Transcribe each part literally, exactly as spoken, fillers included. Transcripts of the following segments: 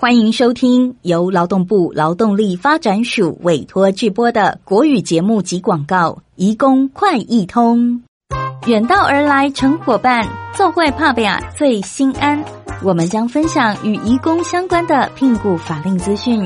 欢迎收听由劳动部劳动力发展署委托制播的国语节目及广告移工快易通。远道而来成伙伴，做伙拍拼最心安。我们将分享与移工相关的聘雇法令资讯，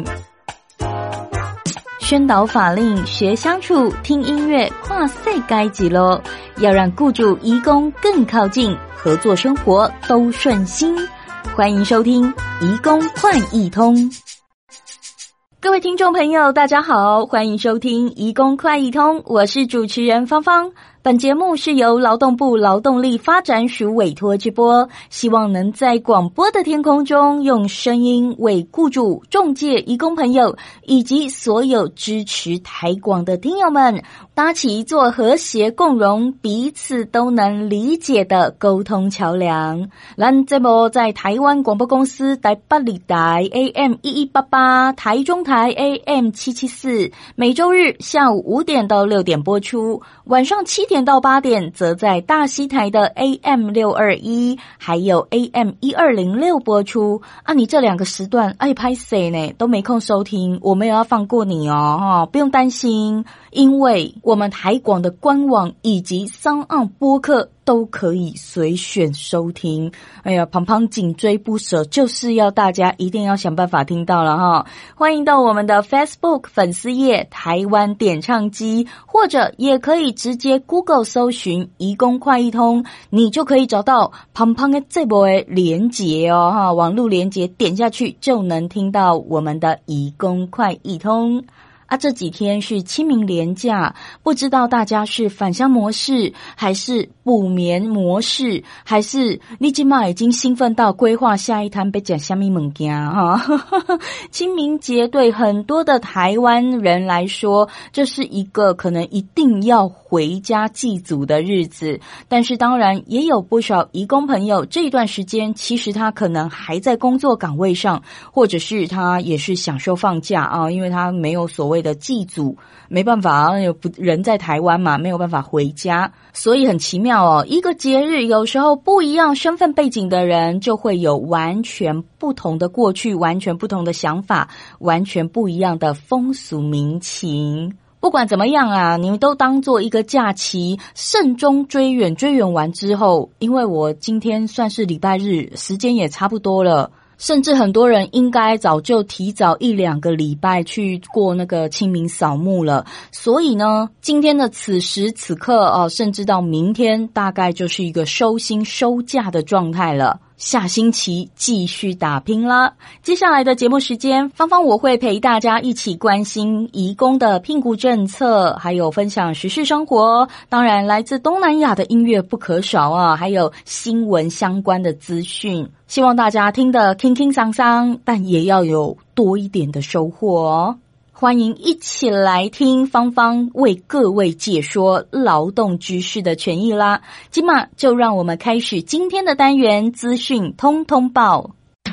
宣导法令，学相处，听音乐，跨世界级咯，要让雇主移工更靠近，合作生活都顺心。欢迎收听移工快易通。各位听众朋友大家好，欢迎收听移工快易通，我是主持人芳芳。本节目是由劳动部劳动力发展署委托直播，希望能在广播的天空中用声音为雇主、仲介、移工朋友以及所有支持台广的听友们搭起一座和谐共荣、彼此都能理解的沟通桥梁。咱节目在台湾广播公司台北立台 A M 一一八八、台中台 A M 七七四，每周日下午五点到六点播出，晚上七点到八点则在大溪台的 A M 六二一 还有 A M 一二零六播出啊。你这两个时段哎拍谁呢都没空收听，我没有要放过你哦，哦不用担心，因为我们台广的官网以及SoundOn播客都可以随选收听。哎呀，胖胖紧追不舍，就是要大家一定要想办法听到了哈。欢迎到我们的 Facebook 粉丝页台湾点唱机，或者也可以直接 Google 搜寻移工快易通，你就可以找到胖胖的这波的连结哦哈，网络连结点下去就能听到我们的移工快易通。啊，这几天是清明连假，不知道大家是返乡模式，还是补眠模式，还是你今嘛已经兴奋到规划下一摊要吃什么物件哈？清明节对很多的台湾人来说，这是一个可能一定要回家祭祖的日子，但是当然也有不少移工朋友这一段时间其实他可能还在工作岗位上，或者是他也是享受放假啊，因为他没有所谓的祭祖，没办法，人在台湾嘛，没有办法回家，所以很奇妙哦。一个节日有时候不一样身份背景的人就会有完全不同的过去，完全不同的想法，完全不一样的风俗民情。不管怎么样啊，你们都当做一个假期，慎终追远，追远完之后，因为我今天算是礼拜日，时间也差不多了，甚至很多人应该早就提早一两个礼拜去过那个清明扫墓了，所以呢，今天的此时此刻哦，甚至到明天大概就是一个收心收假的状态了。下星期继续打拼啦！接下来的节目时间，芳芳我会陪大家一起关心移工的聘雇政策，还有分享时事生活。当然，来自东南亚的音乐不可少啊，还有新闻相关的资讯。希望大家听得轻轻桑桑，但也要有多一点的收获哦。欢迎一起来听芳芳为各位解说劳动知识的权益啦！今嘛就让我们开始今天的单元资讯通通报。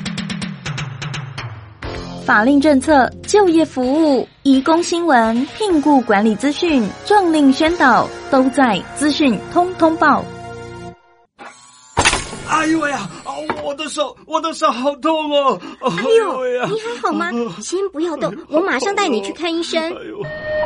法令政策、就业服务、移工新闻、聘雇管理资讯、政令宣导，都在资讯通通报。 哎呦呀！哦，我的手，我的手好痛哦！ 哎呦，哎你还好吗？先不要动，我马上带你去看医生。哎呦，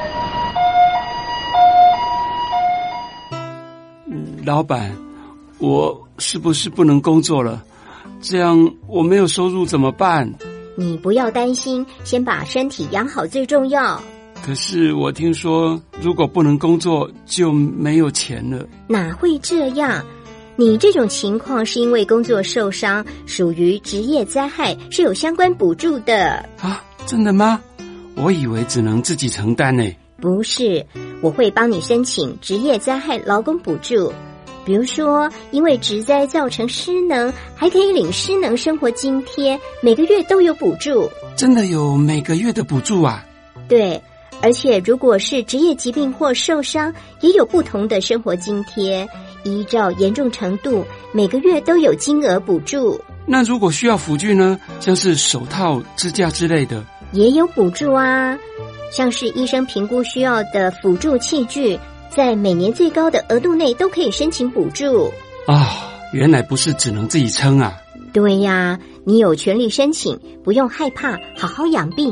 老板，我是不是不能工作了？这样我没有收入怎么办？ 你不要担心，先把身体养好最重要。 可是我听说，如果不能工作，就没有钱了。 哪会这样？你这种情况是因为工作受伤，属于职业灾害，是有相关补助的。 啊，真的吗？我以为只能自己承担呢。 不是，我会帮你申请职业灾害劳工补助。比如说，因为职灾造成失能，还可以领失能生活津贴，每个月都有补助。 真的有每个月的补助啊？ 对，而且如果是职业疾病或受伤，也有不同的生活津贴。依照严重程度，每个月都有金额补助。 那如果需要辅具呢？像是手套、支架之类的， 也有补助啊。像是医生评估需要的辅助器具，在每年最高的额度内都可以申请补助。 啊，原来不是只能自己撑啊。 对呀，你有权利申请，不用害怕，好好养病。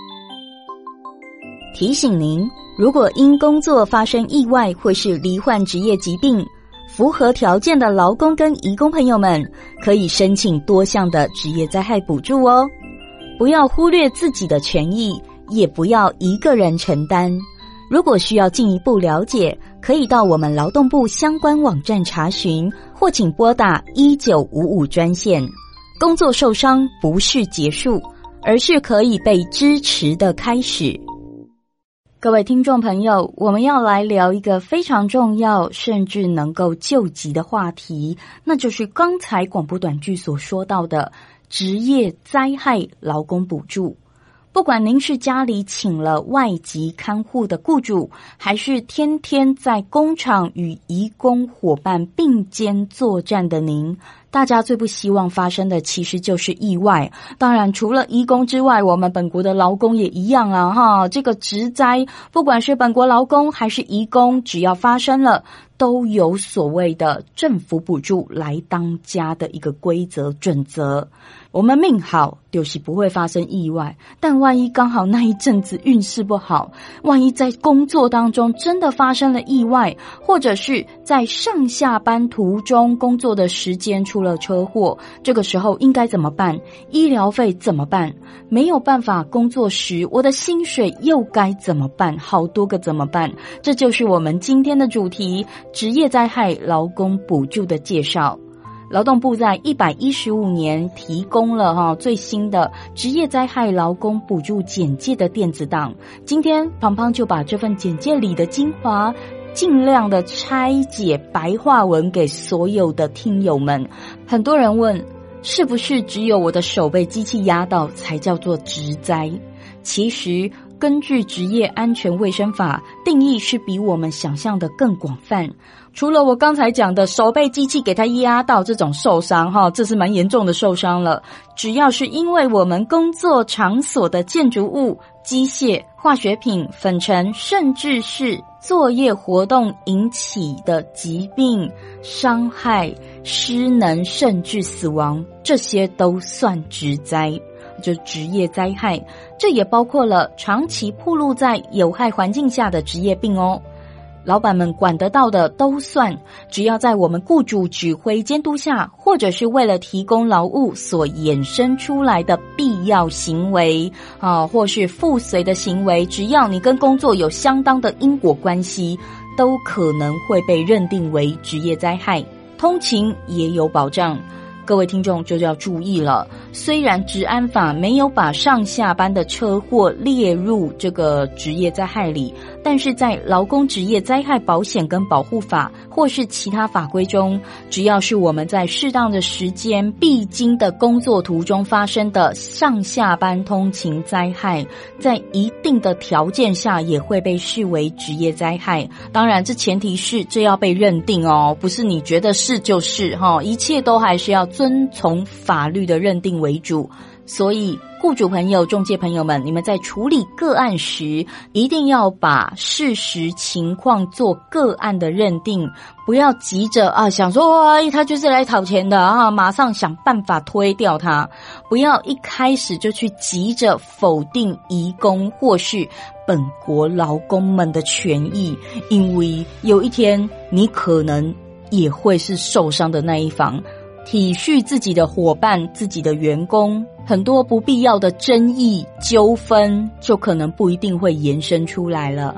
提醒您，如果因工作发生意外或是罹患职业疾病，符合条件的劳工跟移工朋友们可以申请多项的职业灾害补助哦。不要忽略自己的权益，也不要一个人承担。如果需要进一步了解，可以到我们劳动部相关网站查询，或请拨打一九五五专线。工作受伤不是结束，而是可以被支持的开始。各位听众朋友，我们要来聊一个非常重要甚至能够救急的话题，那就是刚才广播短剧所说到的职业灾害劳工补助。不管您是家里请了外籍看护的雇主，还是天天在工厂与移工伙伴并肩作战的您，大家最不希望发生的其实就是意外。当然除了移工之外，我们本国的劳工也一样啊哈，这个职灾不管是本国劳工还是移工，只要发生了都有所谓的政府补助来当家的一个规则准则。我们命好就是不会发生意外，但万一刚好那一阵子运势不好，万一在工作当中真的发生了意外，或者是在上下班途中工作的时间出了车祸，这个时候应该怎么办？医疗费怎么办？没有办法工作时，我的薪水又该怎么办？好多个怎么办？这就是我们今天的主题，职业灾害劳工补助的介绍。劳动部在一百一十五年提供了哈最新的职业灾害劳工补助简介的电子档。今天胖胖就把这份简介里的精华尽量的拆解白话文给所有的听友们。很多人问，是不是只有我的手被机器压到才叫做职灾？其实根据职业安全卫生法，定义是比我们想象的更广泛。除了我刚才讲的手被机器给它压到这种受伤哈，这是蛮严重的受伤了。只要是因为我们工作场所的建筑物、机械、化学品、粉尘，甚至是作业活动引起的疾病、伤害、失能甚至死亡，这些都算职灾，就职业灾害。这也包括了长期暴露在有害环境下的职业病哦。老板们管得到的都算，只要在我们雇主指挥监督下，或者是为了提供劳务所衍生出来的必要行为啊，或是附随的行为，只要你跟工作有相当的因果关系，都可能会被认定为职业灾害。通勤也有保障。各位听众就要注意了，虽然职安法没有把上下班的车祸列入这个职业灾害里，但是在劳工职业灾害保险跟保护法或是其他法规中，只要是我们在适当的时间必经的工作途中发生的上下班通勤灾害，在一定的条件下也会被视为职业灾害。当然这前提是这要被认定哦，不是你觉得是就是哈，一切都还是要遵从法律的认定为主。所以雇主朋友、仲介朋友们，你们在处理个案时，一定要把事实情况做个案的认定，不要急着啊想说哎，他就是来讨钱的啊，马上想办法推掉他。不要一开始就去急着否定移工或是本国劳工们的权益，因为有一天你可能也会是受伤的那一方。体恤自己的伙伴、自己的员工，很多不必要的争议纠纷就可能不一定会延伸出来了。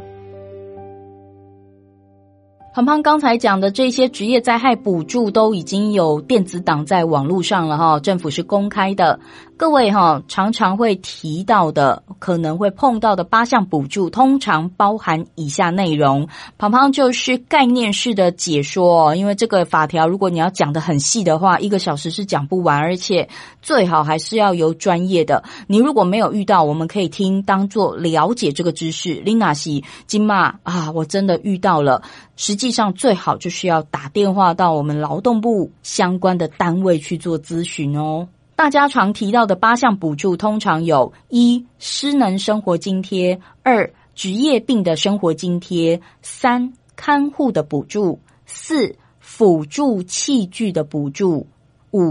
胖胖刚才讲的这些职业灾害补助都已经有电子档在网络上了哈，政府是公开的。各位哈，常常会提到的，可能会碰到的八项补助，通常包含以下内容。胖胖就是概念式的解说，因为这个法条如果你要讲得很细的话，一个小时是讲不完，而且最好还是要由专业的。你如果没有遇到，我们可以听当作了解这个知识。琳娜西金骂啊，我真的遇到了。实际上最好就是要打电话到我们劳动部相关的单位去做咨询哦。大家常提到的八项补助通常有：一、失能生活津贴；二、职业病的生活津贴；三、看护的补助；四、辅助器具的补助；五、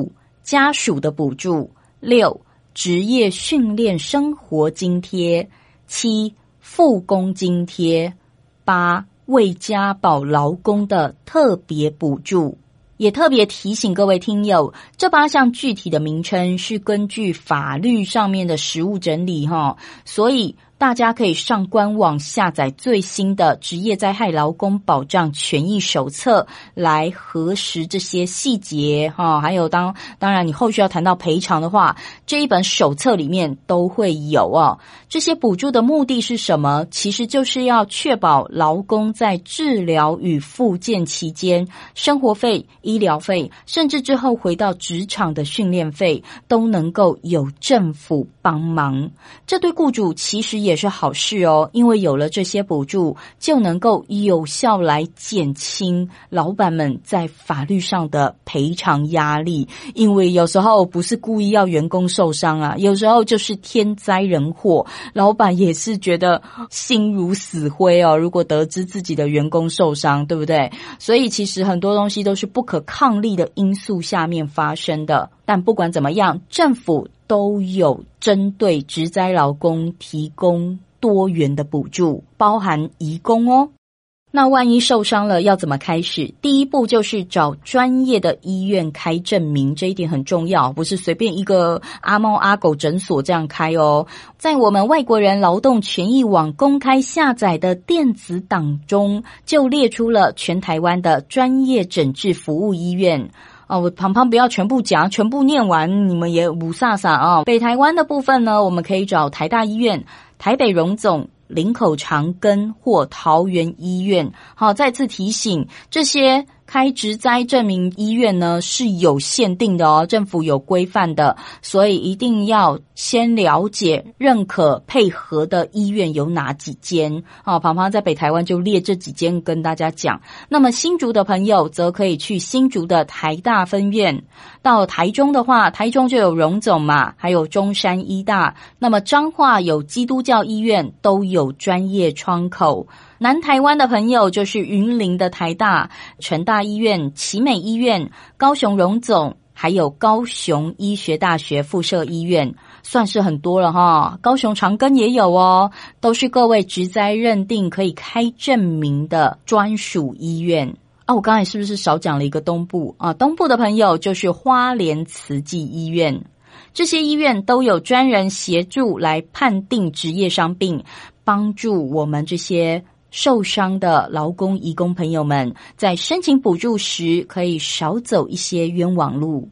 家属的补助，六职业训练生活津贴，七复工津贴，八为家保劳工的特别补助。也特别提醒各位听友，这八项具体的名称是根据法律上面的实务整理齁，所以大家可以上官网下载最新的职业灾害劳工保障权益手册来核实这些细节哈，还有当当然你后续要谈到赔偿的话，这一本手册里面都会有哦。这些补助的目的是什么？其实就是要确保劳工在治疗与复健期间，生活费、医疗费，甚至之后回到职场的训练费，都能够有政府帮忙。这对雇主其实也也是好事哦，因为有了这些补助，就能够有效来减轻老板们在法律上的赔偿压力。因为有时候不是故意要员工受伤啊，有时候就是天灾人祸，老板也是觉得心如死灰哦。如果得知自己的员工受伤，对不对？所以其实很多东西都是不可抗力的因素下面发生的。但不管怎么样，政府都有针对职灾劳工提供多元的补助，包含移工哦。那万一受伤了要怎么开始？第一步就是找专业的医院开证明，这一点很重要，不是随便一个阿猫阿狗诊所这样开哦。在我们外国人劳动权益网公开下载的电子档中，就列出了全台湾的专业诊治服务医院。哦，我旁旁不要全部讲，全部念完你们也五煞煞啊。北台湾的部分呢，我们可以找台大医院、台北荣总、林口长庚或桃园医院。好，再次提醒，这些开职灾证明医院呢是有限定的哦，政府有规范的，所以一定要先了解认可配合的医院有哪几间。哦，旁旁在北台湾就列这几间跟大家讲。那么新竹的朋友则可以去新竹的台大分院，到台中的话，台中就有荣总嘛，还有中山医大，那么彰化有基督教医院，都有专业窗口。南台湾的朋友就是云林的台大、成大医院、奇美医院、高雄荣总，还有高雄医学大学附设医院，算是很多了哈。高雄长庚也有哦，都是各位职灾认定可以开证明的专属医院。啊，我刚才是不是少讲了一个东部啊？东部的朋友就是花莲慈济医院。这些医院都有专人协助来判定职业伤病，帮助我们这些受伤的劳工移工朋友们在申请补助时可以少走一些冤枉路。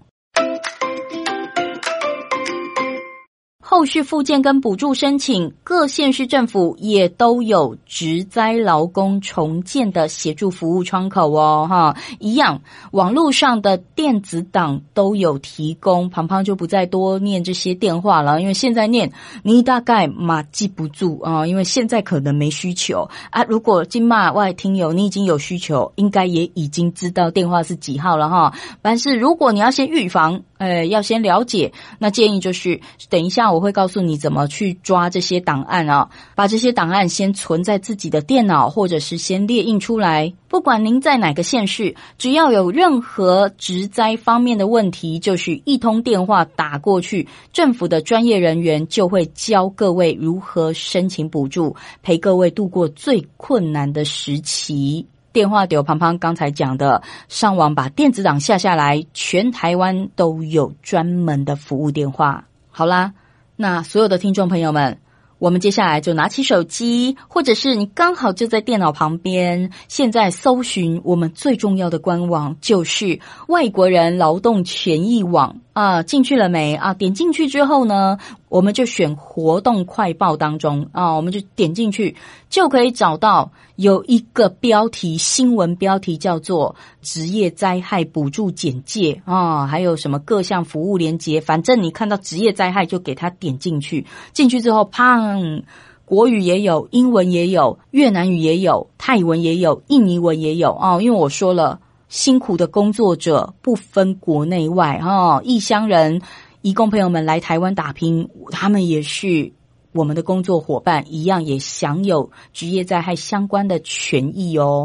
后续复健跟补助申请，各县市政府也都有职灾劳工重建的协助服务窗口哦，哈，一样，网络上的电子档都有提供，旁旁就不再多念这些电话了，因为现在念你大概嘛记不住啊，因为现在可能没需求啊。如果今嘛外听友你已经有需求，应该也已经知道电话是几号了哈。但是如果你要先预防，呃，要先了解，那建议就是等一下我会告诉你怎么去抓这些档案啊，把这些档案先存在自己的电脑，或者是先列印出来。不管您在哪个县市，只要有任何职灾方面的问题，就是一通电话打过去，政府的专业人员就会教各位如何申请补助，陪各位度过最困难的时期。电话丢旁旁刚才讲的，上网把电子档下下来，全台湾都有专门的服务电话。好啦，那所有的听众朋友们，我们接下来就拿起手机，或者是你刚好就在电脑旁边，现在搜寻我们最重要的官网，就是外国人劳动权益网啊，进去了没啊？点进去之后呢，我们就选活动快报当中啊，我们就点进去，就可以找到有一个标题，新闻标题叫做职业灾害补助简介啊，还有什么各项服务连结，反正你看到职业灾害就给它点进去，进去之后砰，国语也有，英文也有，越南语也有，泰文也有，印尼文也有啊，因为我说了，辛苦的工作者不分国内外啊，异乡人、移工朋友们来台湾打拼，他们也是我们的工作伙伴，一样也享有职业灾害相关的权益哦。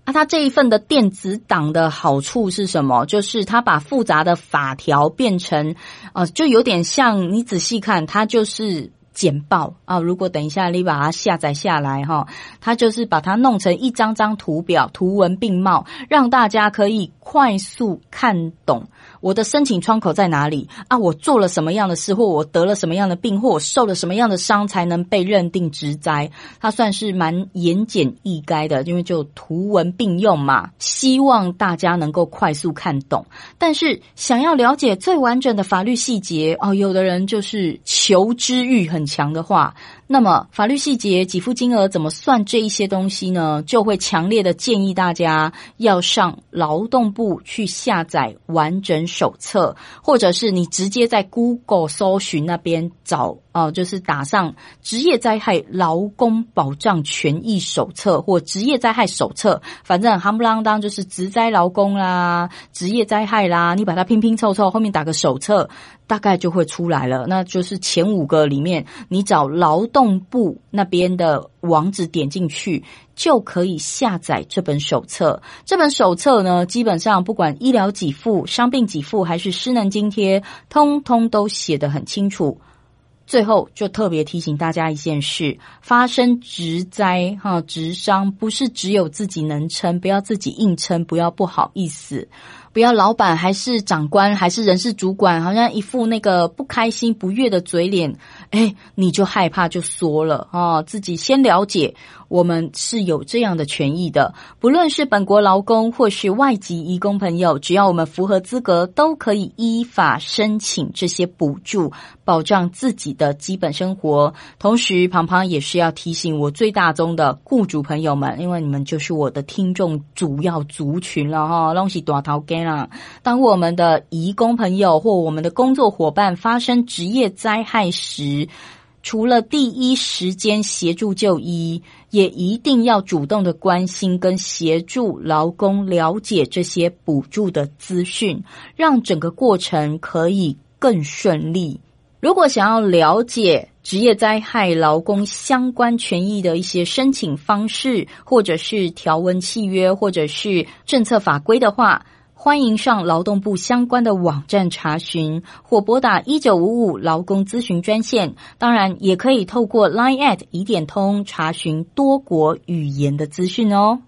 啊，它这一份的电子档的好处是什么？就是它把复杂的法条变成，呃，就有点像你仔细看，它就是简报啊。如果等一下你把它下载下来哈，它就是把它弄成一张张图表，图文并茂，让大家可以快速看懂。我的申请窗口在哪里啊？我做了什么样的事，或我得了什么样的病，或我受了什么样的伤才能被认定职灾？它算是蛮言简意赅的，因为就图文并用嘛，希望大家能够快速看懂。但是想要了解最完整的法律细节哦，有的人就是求知欲很强的话，那么法律细节、给付金额怎么算这一些东西呢？就会强烈的建议大家要上劳动部去下载完整手册，或者是你直接在 Google 搜寻那边找哦、呃，就是打上职业灾害劳工保障权益手册或职业灾害手册，反正夯不啷当就是职灾劳工啦、职业灾害啦，你把它拼拼凑凑，后面打个手册，大概就会出来了。那就是前五个里面，你找劳动部那边的网址点进去，就可以下载这本手册。这本手册呢，基本上不管医疗给付、伤病给付还是失能津贴，通通都写得很清楚。最后就特别提醒大家一件事，发生职灾哈职伤不是只有自己能撑，不要自己硬撑，不要不好意思，不要老板还是长官还是人事主管好像一副那个不开心不悦的嘴脸，哎，你就害怕就缩了哦。自己先了解我们是有这样的权益的，不论是本国劳工或是外籍移工朋友，只要我们符合资格，都可以依法申请这些补助，保障自己的基本生活。同时庞庞也是要提醒我最大宗的雇主朋友们，因为你们就是我的听众主要族群了哈，都是大头家啦。当我们的移工朋友或我们的工作伙伴发生职业灾害时，除了第一时间协助就医，也一定要主动的关心跟协助劳工了解这些补助的资讯，让整个过程可以更顺利。如果想要了解职业灾害劳工相关权益的一些申请方式，或者是条文契约，或者是政策法规的话，欢迎上劳动部相关的网站查询，或拨打一九五五劳工咨询专线。当然也可以透过 Line at 一点通查询多国语言的资讯哦。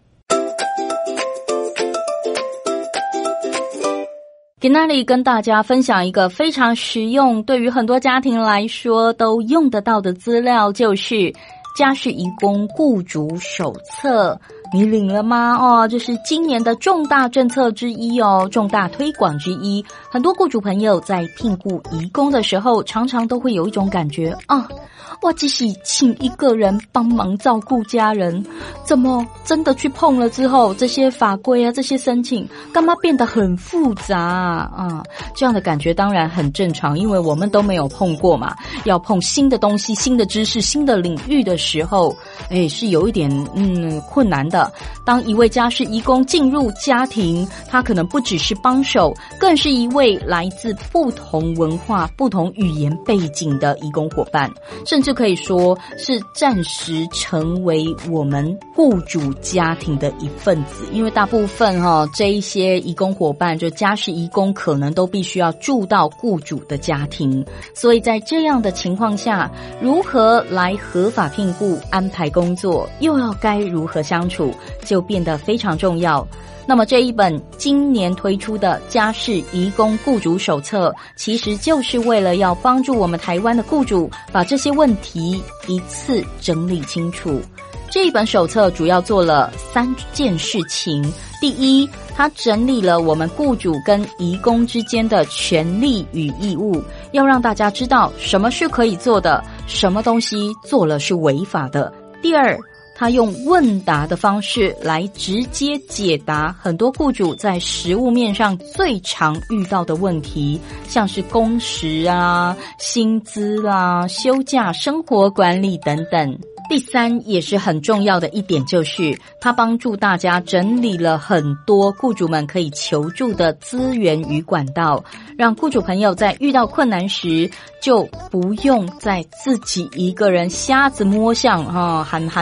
今天里跟大家分享一个非常实用，对于很多家庭来说都用得到的资料，就是家事移工雇主手册。你领了吗？哦，这是今年的重大政策之一哦，重大推广之一。很多雇主朋友在聘雇移工的时候，常常都会有一种感觉啊，我只是请一个人帮忙照顾家人，怎么真的去碰了之后，这些法规啊，这些申请干嘛变得很复杂啊？啊，这样的感觉当然很正常，因为我们都没有碰过嘛。要碰新的东西、新的知识、新的领域的时候，哎，是有一点嗯困难的。当一位家事移工进入家庭，他可能不只是帮手，更是一位来自不同文化、不同语言背景的移工伙伴，甚至可以说是暂时成为我们雇主家庭的一份子。因为大部分哈、哦、这一些移工伙伴，就家事移工，可能都必须要住到雇主的家庭，所以在这样的情况下，如何来合法聘雇、安排工作，又要该如何相处，就变得非常重要。那么这一本今年推出的家事移工雇主手册，其实就是为了要帮助我们台湾的雇主把这些问题一次整理清楚。这一本手册主要做了三件事情。第一，它整理了我们雇主跟移工之间的权利与义务，要让大家知道什么是可以做的，什么东西做了是违法的。第二，他用问答的方式来直接解答很多雇主在实务面上最常遇到的问题，像是工时啊、薪资啊、休假、生活管理等等。第三，也是很重要的一点，就是他帮助大家整理了很多雇主们可以求助的资源与管道，让雇主朋友在遇到困难时就不用再自己一个人瞎子摸象哈，喊喊啊敏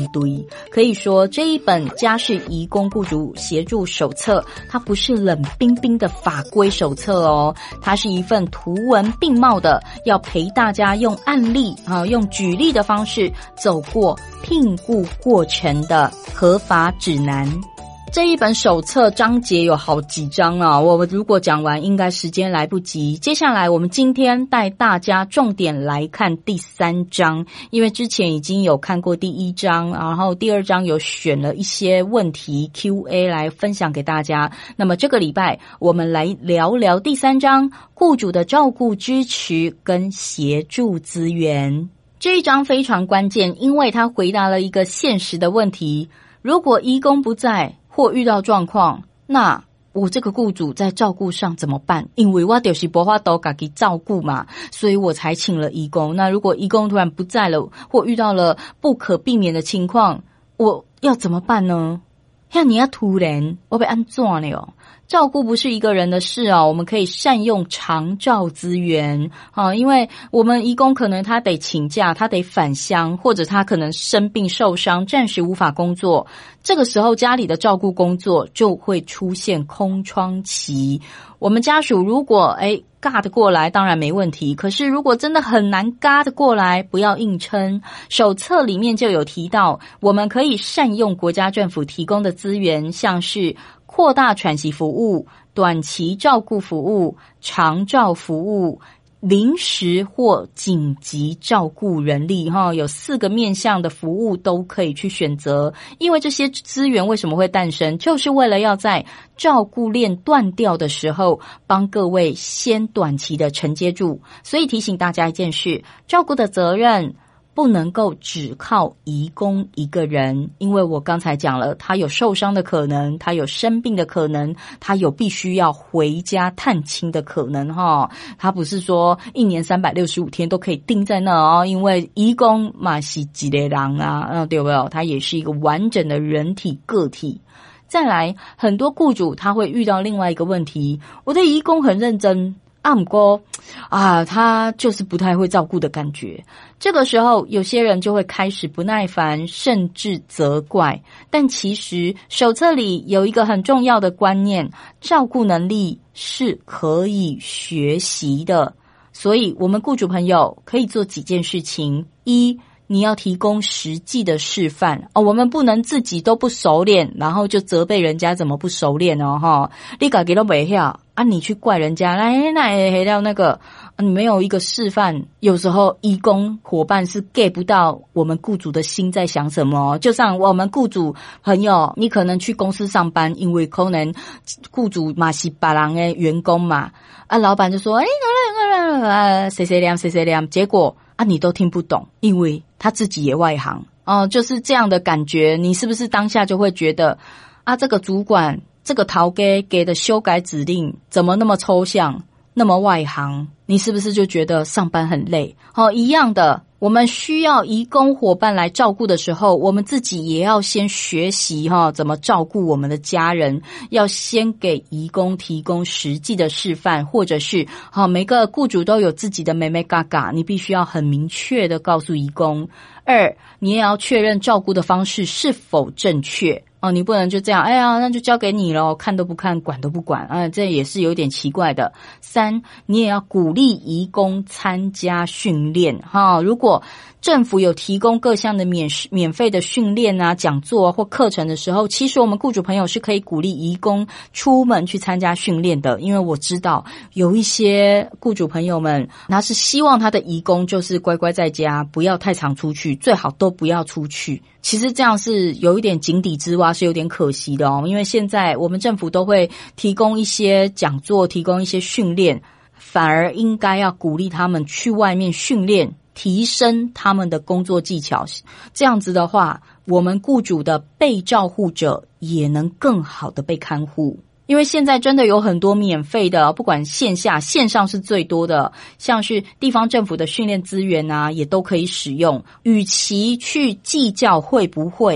一堆。可以说这一本家事移工雇主协助手册，它不是冷冰冰的法规手册哦，它是一份图文并茂的，要陪大家用案例啊，用举例的方式走过聘雇过程的合法指南。这一本手册章节有好几章啊，我如果讲完应该时间来不及。接下来我们今天带大家重点来看第三章，因为之前已经有看过第一章，然后第二章有选了一些问题 Q A 来分享给大家。那么这个礼拜我们来聊聊第三章，雇主的照顾支持跟协助资源。这一章非常关键，因为它回答了一个现实的问题，如果移工不在或遇到状况，那我这个雇主在照顾上怎么办？因为我就是没办法自己照顾嘛，所以我才请了移工。那如果移工突然不在了，或遇到了不可避免的情况，我要怎么办呢？像你要突然，我被安怎了？照顾不是一个人的事啊，我们可以善用长照资源啊，因为我们移工可能他得请假，他得返乡，或者他可能生病受伤，暂时无法工作。这个时候家里的照顾工作就会出现空窗期。我们家属如果诶尬得过来当然没问题，可是如果真的很难尬得过来，不要硬撑。手册里面就有提到，我们可以善用国家政府提供的资源，像是扩大喘息服务、短期照顾服务、长照服务、临时或紧急照顾人力，哈，有四个面向的服务都可以去选择。因为这些资源为什么会诞生，就是为了要在照顾链断掉的时候，帮各位先短期的承接住。所以提醒大家一件事，照顾的责任不能够只靠移工一个人，因为我刚才讲了，他有受伤的可能，他有生病的可能，他有必须要回家探亲的可能哈。他不是说一年三百六十五天都可以定在那哦，因为移工嘛是一个人啊，嗯，对不对？他也是一个完整的人体个体。再来，很多雇主他会遇到另外一个问题，我的移工很认真。啊，不过啊，他就是不太会照顾的感觉。这个时候，有些人就会开始不耐烦，甚至责怪。但其实手册里有一个很重要的观念，照顾能力是可以学习的。所以，我们雇主朋友可以做几件事情：一，你要提供实际的示范哦，我们不能自己都不熟练，然后就责备人家怎么不熟练哦，哈，你自己都不晓啊，你去怪人家，来那黑掉那个，你没有一个示范，有时候移工伙伴是 get 不到我们雇主的心在想什么。就像我们雇主朋友，你可能去公司上班，因为可能雇主嘛是别人的员工嘛，啊，老板就说，哎，啊，谁谁亮谁谁亮，结果啊，你都听不懂，因为他自己也外行哦，就是这样的感觉。你是不是当下就会觉得啊，这个主管这个头家给的修改指令怎么那么抽象，那么外行？你是不是就觉得上班很累？哦，一样的，我们需要移工伙伴来照顾的时候，我们自己也要先学习哈，怎么照顾我们的家人，要先给移工提供实际的示范，或者是好，每个雇主都有自己的眉眉角角，你必须要很明确的告诉移工。二，你也要确认照顾的方式是否正确。哦，你不能就这样，哎呀，那就交给你了，看都不看，管都不管，啊，这也是有点奇怪的。三，你也要鼓励移工参加训练，哈，如果政府有提供各项的免免费的训练啊、讲座啊或课程的时候，其实我们雇主朋友是可以鼓励移工出门去参加训练的，因为我知道有一些雇主朋友们，他是希望他的移工就是乖乖在家，不要太常出去，最好都不要出去。其实这样是有一点井底之蛙，是有点可惜的哦，因为现在我们政府都会提供一些讲座，提供一些训练，反而应该要鼓励他们去外面训练，提升他们的工作技巧。这样子的话，我们雇主的被照护者也能更好的被看护。因为现在真的有很多免费的，不管线下线上是最多的，像是地方政府的训练资源啊，也都可以使用。与其去计较会不会，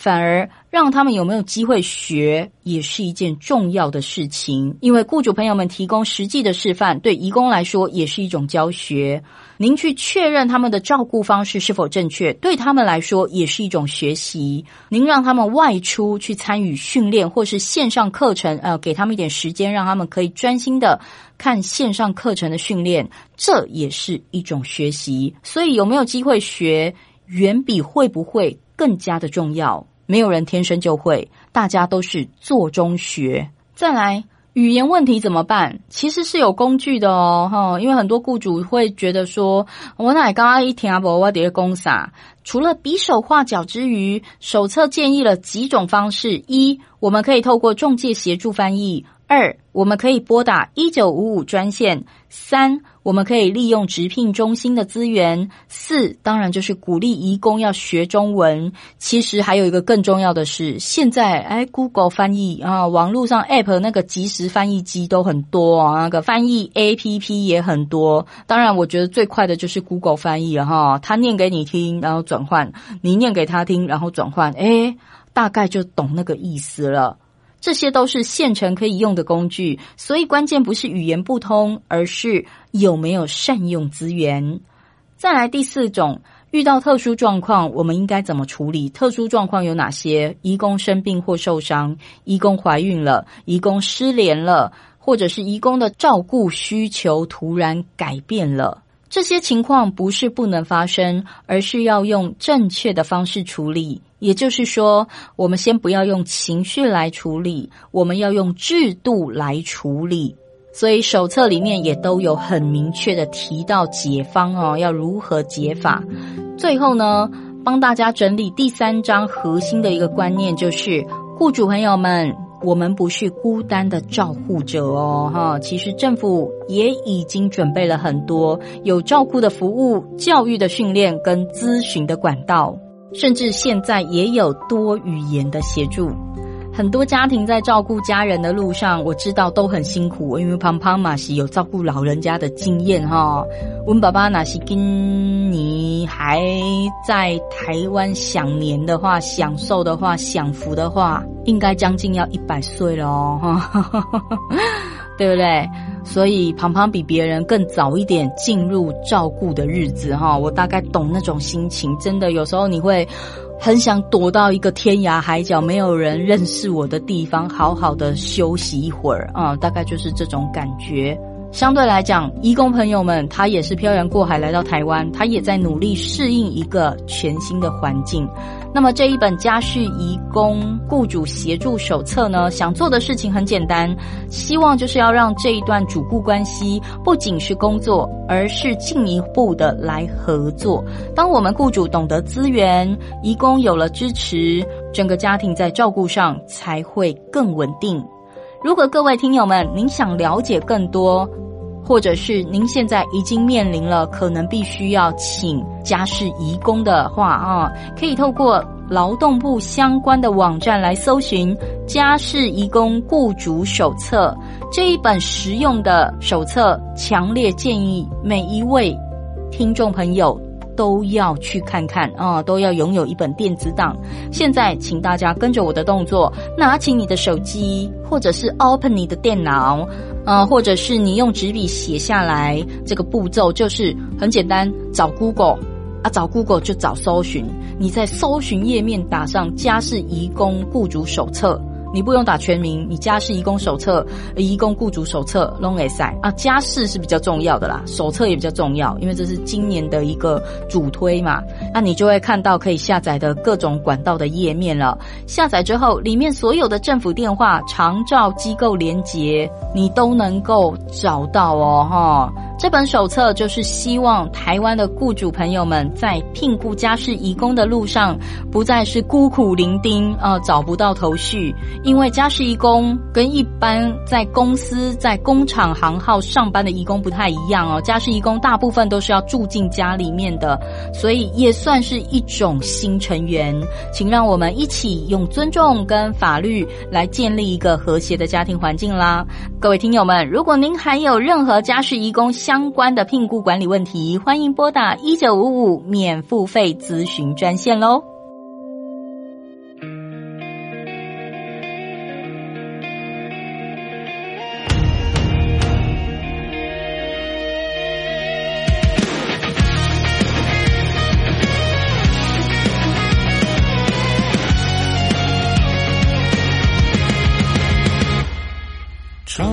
反而让他们有没有机会学也是一件重要的事情，因为雇主朋友们提供实际的示范，对移工来说也是一种教学。您去确认他们的照顾方式是否正确，对他们来说也是一种学习。您让他们外出去参与训练或是线上课程，呃，给他们一点时间，让他们可以专心的看线上课程的训练，这也是一种学习。所以有没有机会学，远比会不会更加的重要。没有人天生就会，大家都是做中学。再来，语言问题怎么办？其实是有工具的哦，因为很多雇主会觉得说，我哪刚刚一听不我得讲啥。除了比手画脚之余，手册建议了几种方式：一，我们可以透过仲介协助翻译；二，我们可以拨打一九五五专线；三，我们可以利用职聘中心的资源；四，当然就是鼓励移工要学中文。其实还有一个更重要的是，现在哎 Google 翻译啊，网络上 App 那个即时翻译机都很多啊，那个翻译 A P P 也很多。当然我觉得最快的就是 Google 翻译了哈，他念给你听，然后转换，你念给他听，然后转换，哎，大概就懂那个意思了。这些都是现成可以用的工具，所以关键不是语言不通，而是有没有善用资源。再来第四种，遇到特殊状况，我们应该怎么处理？特殊状况有哪些？移工生病或受伤，移工怀孕了，移工失联了，或者是移工的照顾需求突然改变了。这些情况不是不能发生，而是要用正确的方式处理。也就是说，我们先不要用情绪来处理，我们要用制度来处理。所以手册里面也都有很明确的提到解方哦，要如何解法。最后呢，帮大家整理第三章核心的一个观念，就是雇主朋友们，我们不是孤单的照护者哦，哈，其实政府也已经准备了很多有照顾的服务、教育的训练跟咨询的管道，甚至现在也有多语言的协助。很多家庭在照顾家人的路上，我知道都很辛苦，因为胖胖嘛是有照顾老人家的经验哈。我爸爸那是今年还在台湾享年的话，享受的话，享福的话，应该将近要一百岁了哦，对不对？所以胖胖比别人更早一点进入照顾的日子哈，我大概懂那种心情。真的有时候你会很想躲到一个天涯海角没有人认识我的地方，好好的休息一会儿啊、嗯，大概就是这种感觉。相对来讲，移工朋友们他也是漂洋过海来到台湾，他也在努力适应一个全新的环境。那么这一本家事移工雇主协助手册呢，想做的事情很简单，希望就是要让这一段主雇关系不仅是工作，而是进一步的来合作。当我们雇主懂得资源，移工有了支持，整个家庭在照顾上才会更稳定。如果各位听友们您想了解更多，或者是您现在已经面临了可能必须要请家事移工的话啊，可以透过劳动部相关的网站来搜寻家事移工雇主手册。这一本实用的手册，强烈建议每一位听众朋友都要去看看啊，都要拥有一本电子档。现在请大家跟着我的动作，拿起你的手机，或者是 open 你的电脑，呃，或者是你用纸笔写下来。这个步骤就是很简单，找 Google 啊，找 Google 就找搜寻，你在搜寻页面打上家事移工雇主手册。你不用打全名，你家事移工手册、移工雇主手册都可以塞啊。家事是比较重要的啦，手册也比较重要，因为这是今年的一个主推嘛。那你就会看到可以下载的各种管道的页面了。下载之后，里面所有的政府电话、长照机构连结，你都能够找到哦，哈。这本手册就是希望台湾的雇主朋友们在聘雇家事移工的路上，不再是孤苦伶仃啊、呃，找不到头绪。因为家事移工跟一般在公司、在工厂行号上班的移工不太一样哦，家事移工大部分都是要住进家里面的，所以也算是一种新成员。请让我们一起用尊重跟法律来建立一个和谐的家庭环境啦。各位听友们，如果您还有任何家事移工相关的聘雇管理问题，欢迎拨打一九五五免付费咨询专线咯。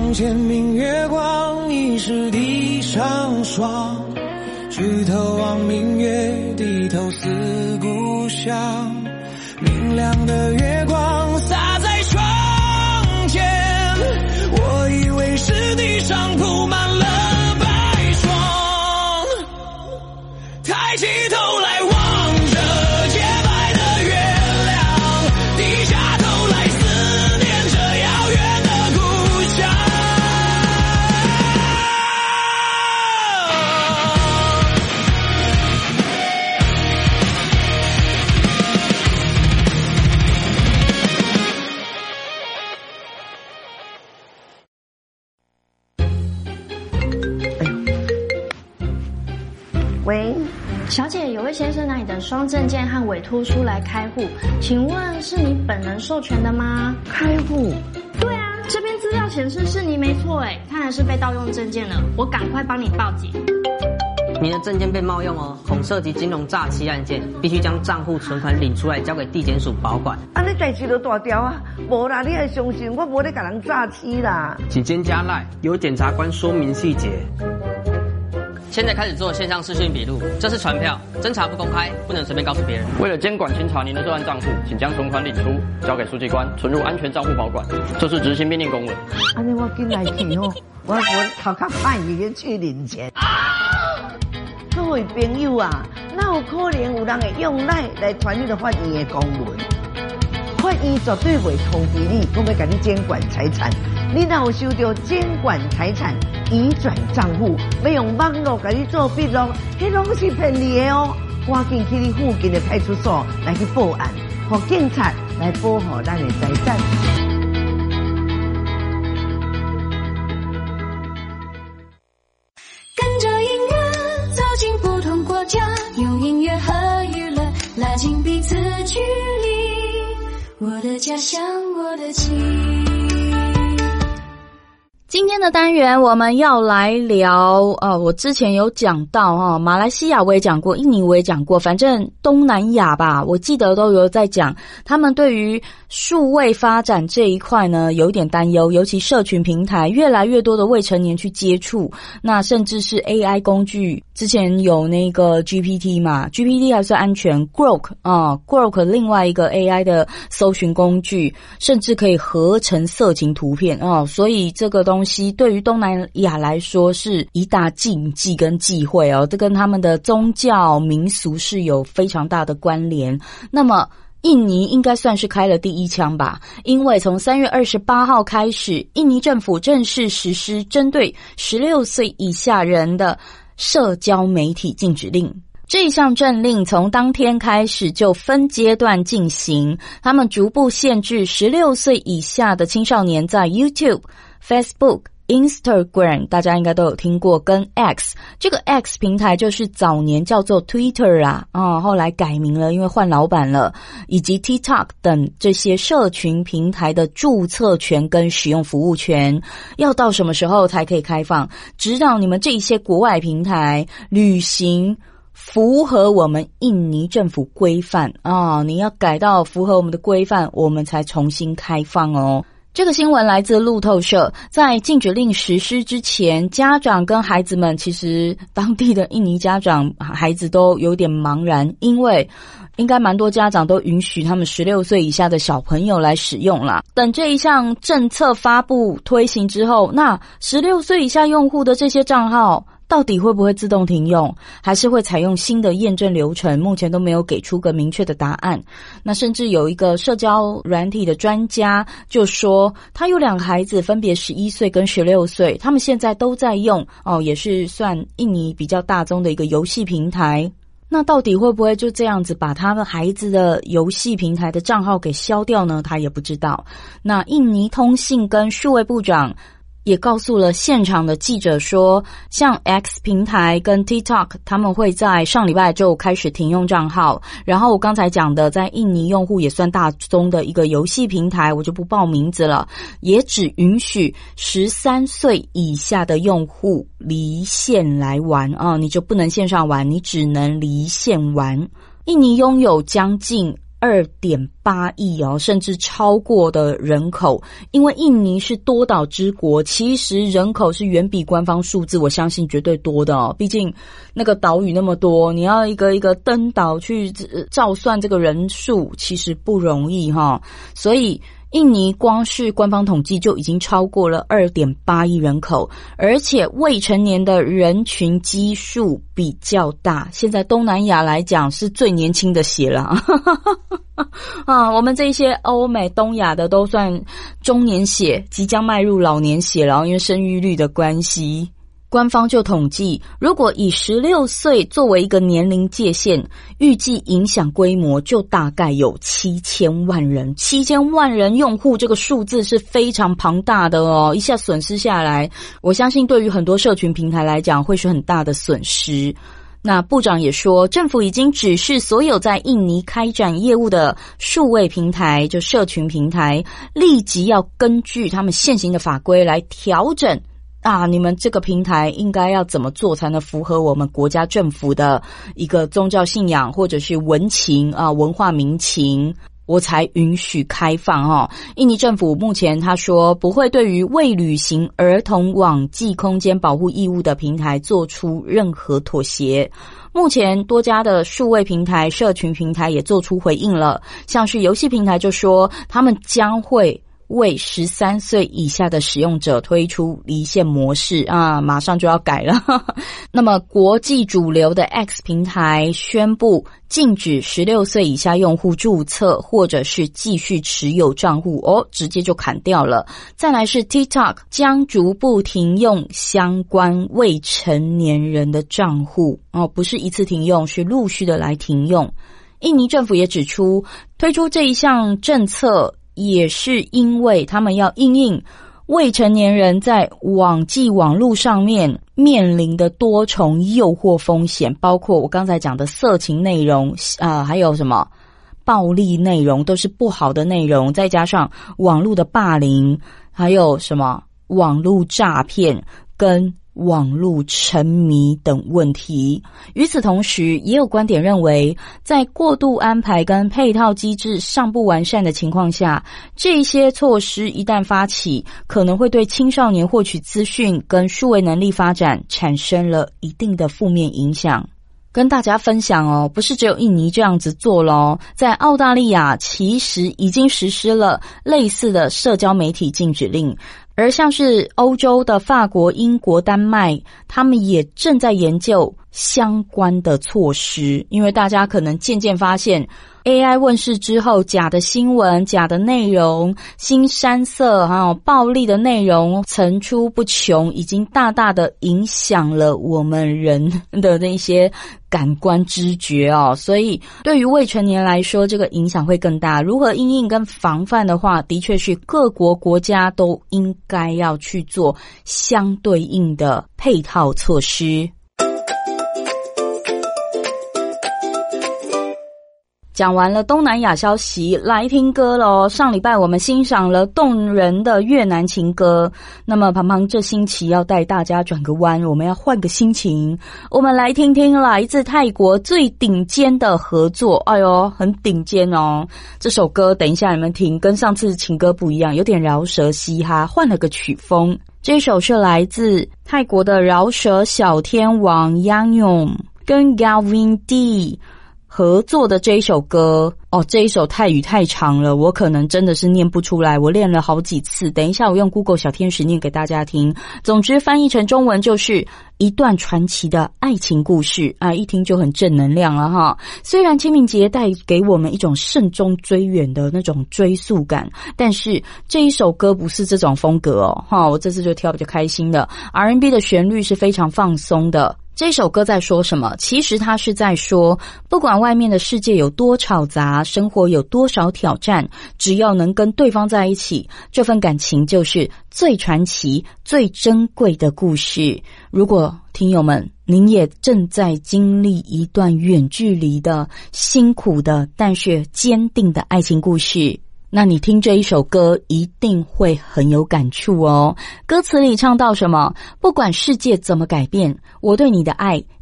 前明月光，疑是地上霜。举头望明月，低头思故乡。明亮的月光洒在窗前，我以为是地上铺满了白霜。抬起头来望着洁白的月亮，低下头来思念着遥远的故乡。 喂，小姐，有位先生拿你的双证件和委托书来开户，请问是你本人授权的吗？ 开户？ 对啊，这边资料显示是你没错哎，看来是被盗用证件了，我赶快帮你报警。 你的证件被冒用哦，恐涉及金融诈欺案件，必须将账户存款领出来交给地检署保管。 啊，你代志都大条啊，无啦，你要相信我，无咧甲人诈欺啦。 请先加赖，由检察官说明细节。现在开始做线上视讯笔录，这是传票，侦查不公开，不能随便告诉别人。 为了监管清查您的涉案账户，请将存款领出，交给书记官存入安全账户保管。这是执行命令公文。 安尼我紧来去哦，我我头壳歹去去领钱。各位朋友啊，哪有可能有人会用赖来传你的法院的公文？法院绝对袂通知你，讲要甲你监管财产。你若有收到监管财产移转账户，要用网络甲你做笔录，迄拢是骗你的哦！赶紧去你附近的派出所来去报案，互警察来保护咱的财产。 跟着音乐走进不同国家，用音乐和娱乐拉近彼此距离。我的家乡，我的情。 今天的单元我们要来聊呃，我之前有讲到哈、哦，马来西亚我也讲过，印尼我也讲过，反正东南亚吧，我记得都有在讲，他们对于数位发展这一块呢有一点担忧，尤其社群平台越来越多的未成年去接触，那甚至是 A I 工具，之前有那个 G P T 嘛 ，G P T 还算安全 ，Grok 啊 ，Grok 另外一个 A I 的搜寻工具，甚至可以合成色情图片哦，所以这个东西。东西对于东南亚来说是一大禁忌跟忌讳哦，这跟他们的宗教民俗是有非常大的关联。那么印尼应该算是开了第一枪吧，因为从三月二十八号开始，印尼政府正式实施针对十六岁以下人的社交媒体禁止令。这项政令从当天开始就分阶段进行，他们逐步限制十六岁以下的青少年在 YouTube、Facebook、Instagram 大家应该都有听过，跟 X 这个 X 平台就是早年叫做 Twitter 啊，哦，后来改名了，因为换老板了，以及 TikTok 等这些社群平台的注册权跟使用服务权，要到什么时候才可以开放？直到你们这些国外平台履行符合我们印尼政府规范啊、哦，你要改到符合我们的规范，我们才重新开放哦。这个新闻来自路透社，在禁止令实施之前，家长跟孩子们，其实当地的印尼家长孩子都有点茫然，因为应该蛮多家长都允许他们十六岁以下的小朋友来使用啦。等这一项政策发布推行之后，那十六岁以下用户的这些账号到底会不会自动停用，还是会采用新的验证流程，目前都没有给出个明确的答案。那甚至有一个社交软体的专家就说，他有两个孩子分别十一岁跟十六岁，他们现在都在用哦，也是算印尼比较大宗的一个游戏平台。那到底会不会就这样子把他们孩子的游戏平台的账号给消掉呢？他也不知道。那印尼通信跟数位部长也告诉了现场的记者说，像 X 平台跟 TikTok 他们会在上礼拜就开始停用账号，然后我刚才讲的在印尼用户也算大宗的一个游戏平台，我就不报名字了，也只允许十三岁以下的用户离线来玩啊、哦，你就不能线上玩，你只能离线玩。印尼拥有将近二点八亿哦，甚至超过的人口。因为印尼是多岛之国，其实人口是远比官方数字我相信绝对多的哦。毕竟那个岛屿那么多，你要一个一个登岛去照算这个人数，其实不容易哈。所以印尼光是官方统计就已经超过了 二点八亿人口，而且未成年的人群基数比较大。现在东南亚来讲是最年轻的血了啊，我们这些欧美东亚的都算中年血，即将迈入老年血了，因为生育率的关系。官方就统计，如果以十六岁作为一个年龄界限，预计影响规模就大概有七千万人。七千万人用户这个数字是非常庞大的哦，一下损失下来，我相信对于很多社群平台来讲会是很大的损失。那部长也说，政府已经指示所有在印尼开展业务的数位平台，就社群平台，立即要根据他们现行的法规来调整啊，你们这个平台应该要怎么做才能符合我们国家政府的一个宗教信仰或者是文情啊文化民情，我才允许开放哦。印尼政府目前他说不会对于未履行儿童网际空间保护义务的平台做出任何妥协。目前多家的数位平台、社群平台也做出回应了，像是游戏平台就说他们将会为十三岁以下的使用者推出离线模式啊，马上就要改了那么国际主流的 X 平台宣布禁止十六岁以下用户注册或者是继续持有账户哦，直接就砍掉了。再来是 TikTok 将逐步停用相关未成年人的账户哦，不是一次停用，是陆续的来停用。印尼政府也指出，推出这一项政策也是因为他们要因应未成年人在网际网络上面面临的多重诱惑风险，包括我刚才讲的色情内容啊、呃，还有什么暴力内容，都是不好的内容，再加上网络的霸凌，还有什么网络诈骗跟网络沉迷等问题。与此同时，也有观点认为，在过度安排跟配套机制尚不完善的情况下，这些措施一旦发起，可能会对青少年获取资讯跟数位能力发展产生了一定的负面影响。跟大家分享哦，不是只有印尼这样子做咯，在澳大利亚其实已经实施了类似的社交媒体禁止令，而像是欧洲的法国、英国、丹麦，他们也正在研究相关的措施。因为大家可能渐渐发现 A I 问世之后，假的新闻、假的内容、腥膻色还有暴力的内容层出不穷，已经大大的影响了我们人的那些感官知觉哦。所以对于未成年来说，这个影响会更大。如何因应跟防范的话，的确是各国国家都应该要去做相对应的配套措施。讲完了东南亚消息，来听歌咯。上礼拜我们欣赏了动人的越南情歌，那么庞庞这星期要带大家转个弯，我们要换个心情，我们来听听来自泰国最顶尖的合作。哎呦，很顶尖哦！这首歌等一下你们听，跟上次情歌不一样，有点饶舌嘻哈，换了个曲风。这首是来自泰国的饶舌小天王 Yang Yong 跟 Galvin D合作的这一首歌哦，这一首泰语太长了，我可能真的是念不出来，我练了好几次，等一下我用 Google 小天使念给大家听。总之翻译成中文就是一段传奇的爱情故事啊，一听就很正能量了哈。虽然清明节带给我们一种慎终追远的那种追溯感，但是这一首歌不是这种风格哦哈，我这次就挑比较开心的 R and B 的旋律是非常放松的。这首歌在说什么？其实它是在说，不管外面的世界有多吵杂，生活有多少挑战，只要能跟对方在一起，这份感情就是最传奇、最珍贵的故事。如果听友们您也正在经历一段远距离的辛苦的但是坚定的爱情故事，那你听这一首歌一定会很有感触哦。歌词里唱到什么？不管世界怎么改变，我对你的爱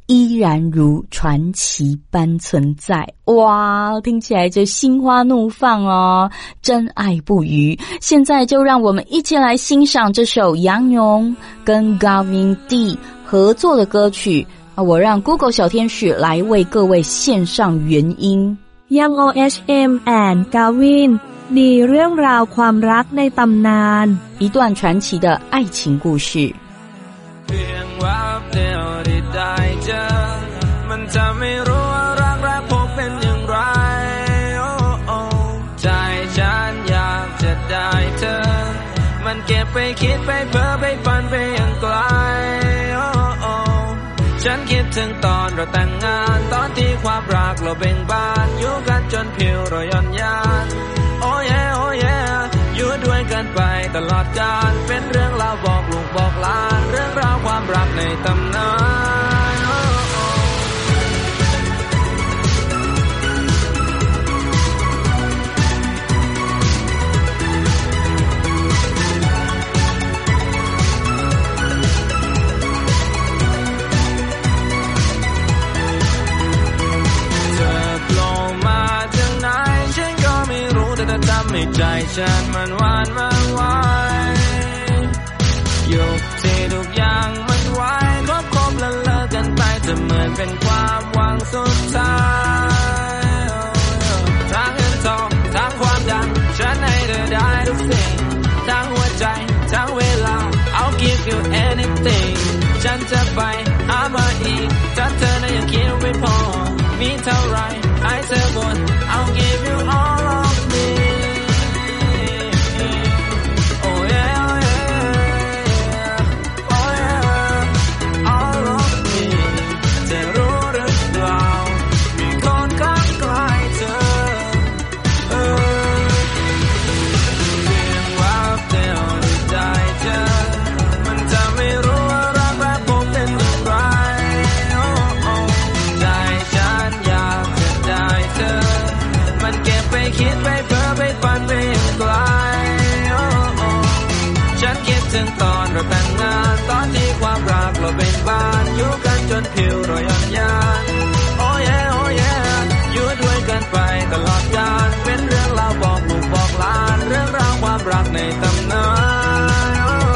依然如传奇般存在。哇，听起来就心花怒放哦，真爱不渝。现在就让我们一起来欣赏这首杨勇跟 Gavin D 合作的歌曲。我让 Google 小天使来为各位献上原音。 ยัง โอ เอช เอ็ม and Gavin มีเรื่องราวความรักในตำนาน一段传奇的爱情故事。 เพียงแวบเดียวที่ได้เจอมันจะไม่รู้ว่ารักแรกพบเป็นอย่างไรโอ้โอ้ใจฉันอยากจะได้เธอมันเก็บไปคิดไปเพ้อไปฝันไปอย่างไกลโอ้โอ้ฉันคิดถึงตอนเราแต่งงานตอนที่ความรักเราเบ่งบานอยู่กันจนผิวเราย่อนยานโอ้ยโอ้ยอยู่ด้วยกันไปตลอดกาลเป็นเรื่องราวบอกลูกบอกหลานเรื่องราวความรักในตำนานเธอโผล่มาจากไหนฉันก็ไม่รู้แต่เธอทำให้ใจฉันมันหวานมันไหวยุคที่ทุกอย่างมันไหวคบคบแล้วเลิกกันไปจะเหมือนเป็นความหวังสุดท้ายทั้งเงินทองทั้งความดังฉันให้เธอได้ทุกสิ่งทั้งหัวใจทั้งเวลา I'll give you anything ฉันจะไปหามาอีกถ้าเธอนั้นยังคิดไม่พอมีเท่าไรให้เธอหมด I'll give you all of meคิดไปเพ้อไปฝันไปอย่างไกลฉันคิดถึงตอนเราแต่งงานตอนที่ความรักเราเป็นบ้านอยู่กันจนผิวเราย่อนยานโอ้ยโอ้ยอยู่ด้วยกันไปตลอดกาลเป็นเรื่องราวบอกลูกบอกหลานเรื่องราวความรักในตำนาน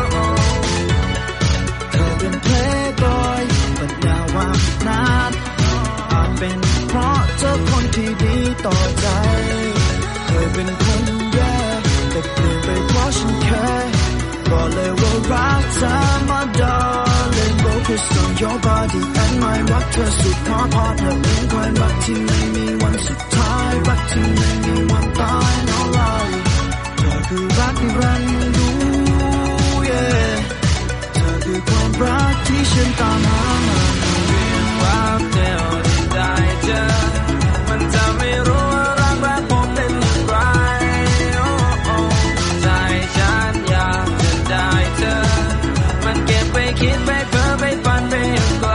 เธอเป็นเพลย์บอยแต่ดาวว่านาดอาจเป็นเพราะเธอคนที่ดีต่อใจเคยเป็นคนแย่แต่เปลี่ยนไปเพราะฉันแค่บอกเลยว่ารักเธอมา darling focus on your body and my รักเธอสุดพอพอเธอเป็นใครรักที่ไม่มีวันสุดท้ายรักที่ไม่มีวันตาย no lie เธอคือรักที่รันดู yeah เธอคือความรักที่ฉันตามหามาเพียงแวบเดียวที่ได้เจอมันจะไม่รู้คิดไปเพ้อไปฝันไปอย่างไกล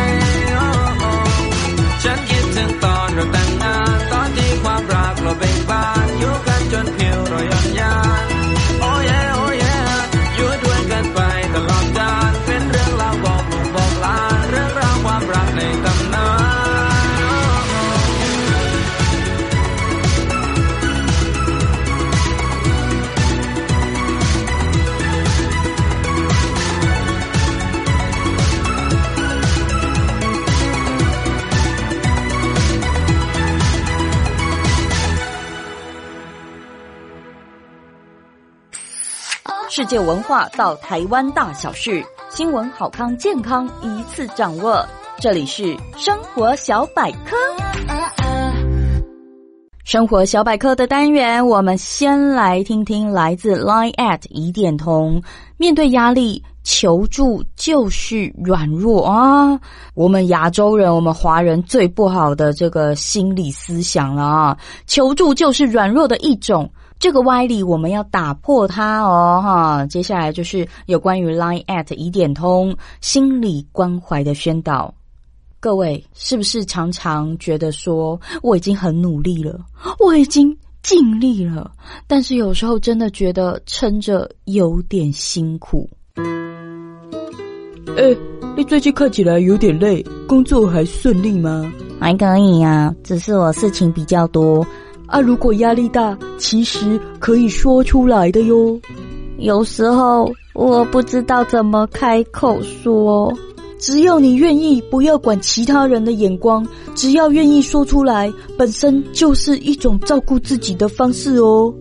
ฉันคิดถึงตอนเราแต่งงานตอนที่ความรักเราเบ่งบานอยู่กันจนผิวเราย่อนยานโอ้ยโอ้ยอยู่ด้วยกันไปตลอดกาลเป็นเรื่องราวบอกลูกบอกหลานเรื่องราวความรักในตำนาน世界文化到台湾大小事，新闻好康健康一次掌握。这里是生活小百科。生活小百科的单元，我们先来听听来自 Line at 疑点通，面对压力求助就是软弱啊！我们亚洲人，我们华人最不好的这个心理思想了啊！求助就是软弱的一种。这个歪理我们要打破它哦，哈！接下来就是有关于 Line at 疑点通心理关怀的宣导。各位是不是常常觉得说我已经很努力了，我已经尽力了，但是有时候真的觉得撑着有点辛苦。 哎，你最近看起来有点累，工作还顺利吗？ 还可以啊，只是我事情比较多啊。如果压力大，其实可以说出来的哟。 有时候我不知道怎么开口说。 只要你愿意，不要管其他人的眼光，只要愿意说出来，本身就是一种照顾自己的方式哦。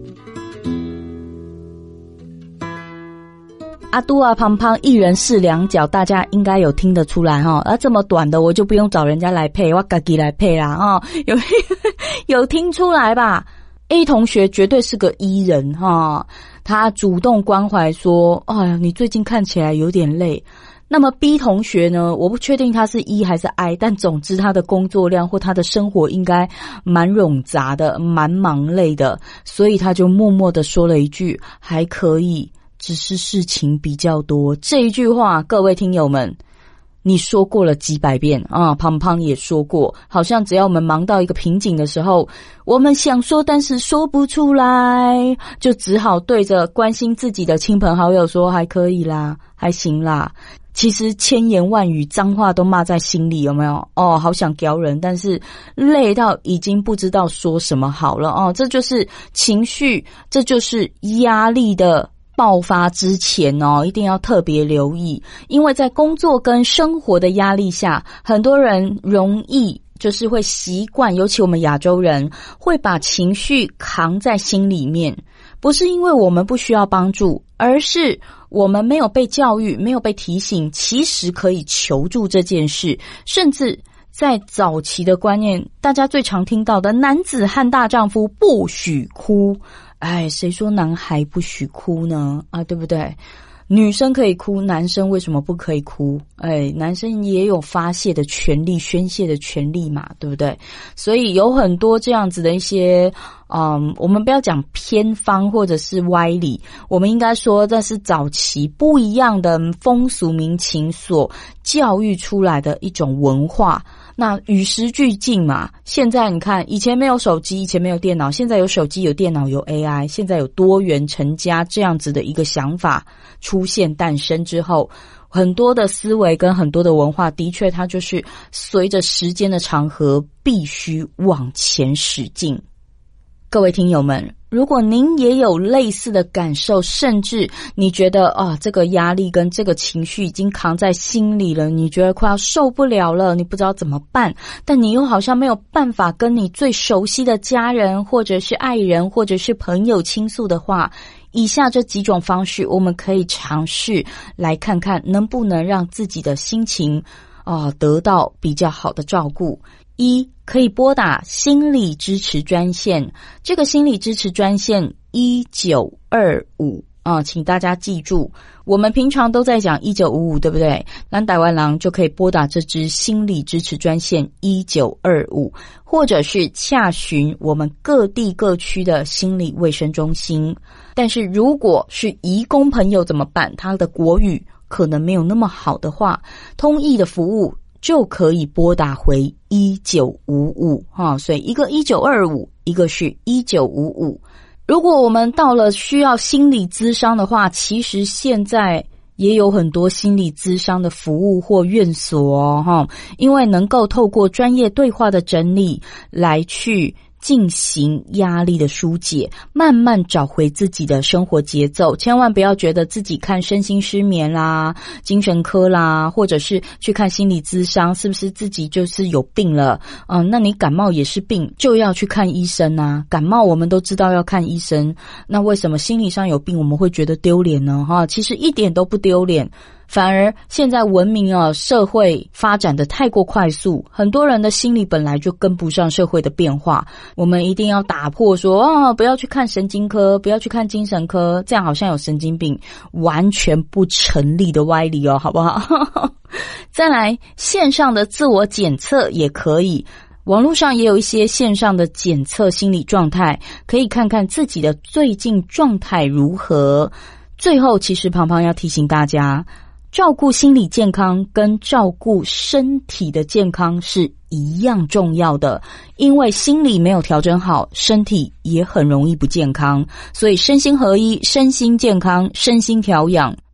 阿杜啊胖胖一人饰两角，大家应该有听得出来哈。而这么短的我就不用找人家来配，我自己来配啦哈。有有听出来吧？ A 同学绝对是个 E 人哈，他主动关怀说：“哎呀，你最近看起来有点累。”那么 B 同学呢，我不确定他是 E 还是 I， 但总之他的工作量或他的生活应该蛮冗杂的，蛮忙累的，所以他就默默地说了一句：“还可以，只是事情比较多。”这一句话，各位听友们，你说过了几百遍啊？胖胖也说过，好像只要我们忙到一个瓶颈的时候，我们想说但是说不出来，就只好对着关心自己的亲朋好友说：“还可以啦，还行啦。”其实千言万语脏话都骂在心里，有没有？哦，好想屌人，但是累到已经不知道说什么好了哦。这就是情绪，这就是压力的爆发之前哦，一定要特别留意，因为在工作跟生活的压力下，很多人容易就是会习惯，尤其我们亚洲人会把情绪扛在心里面，不是因为我们不需要帮助，而是我们没有被教育，没有被提醒，其实可以求助这件事。甚至在早期的观念，大家最常听到的男子汉大丈夫不许哭，哎，谁说男孩不许哭呢？啊，对不对？女生可以哭，男生为什么不可以哭？哎，男生也有发泄的权利，宣泄的权利嘛，对不对？所以有很多这样子的一些嗯，我们不要讲偏方或者是歪理，我们应该说这是早期不一样的风俗民情所教育出来的一种文化。那与时俱进嘛，现在你看，以前没有手机，以前没有电脑，现在有手机，有电脑，有 A I， 现在有多元成家这样子的一个想法出现诞生之后，很多的思维跟很多的文化的确它就是随着时间的长河必须往前使进。各位听友们，如果您也有类似的感受，甚至你觉得啊、哦，这个压力跟这个情绪已经扛在心里了，你觉得快要受不了了，你不知道怎么办，但你又好像没有办法跟你最熟悉的家人或者是爱人或者是朋友倾诉的话，以下这几种方式我们可以尝试来看看能不能让自己的心情啊、呃、得到比较好的照顾。一，可以拨打心理支持专线，这个心理支持专线一九二五啊，请大家记住，我们平常都在讲一九五五，对不对？咱台湾人就可以拨打这支心理支持专线一九二五，或者是洽询我们各地各区的心理卫生中心。但是如果是移工朋友怎么办？他的国语可能没有那么好的话，通译的服务就可以拨打回一九五五哈，所以一个一九二五，一个是一九五五。如果我们到了需要心理咨商的话，其实现在也有很多心理咨商的服务或院所哦哈，因为能够透过专业对话的整理来去进行压力的疏解，慢慢找回自己的生活节奏。千万不要觉得自己看身心失眠啦、精神科啦，或者是去看心理咨商，是不是自己就是有病了？嗯，那你感冒也是病，就要去看医生啊。感冒我们都知道要看医生，那为什么心理上有病我们会觉得丢脸呢？哈，其实一点都不丢脸。反而现在文明啊，社会发展的太过快速，很多人的心理本来就跟不上社会的变化。我们一定要打破说哦，不要去看神经科，不要去看精神科，这样好像有神经病，完全不成立的歪理哦，好不好？再来，线上的自我检测也可以。网络上也有一些线上的检测心理状态，可以看看自己的最近状态如何。最后，其实胖胖要提醒大家，照顾心理健康跟照顾身体的健康是一样重要的，因为心理没有调整好，身体也很容易不健康，所以身心合一，身心健康，身心调养，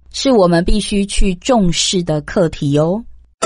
是我们必须去重视的课题哦。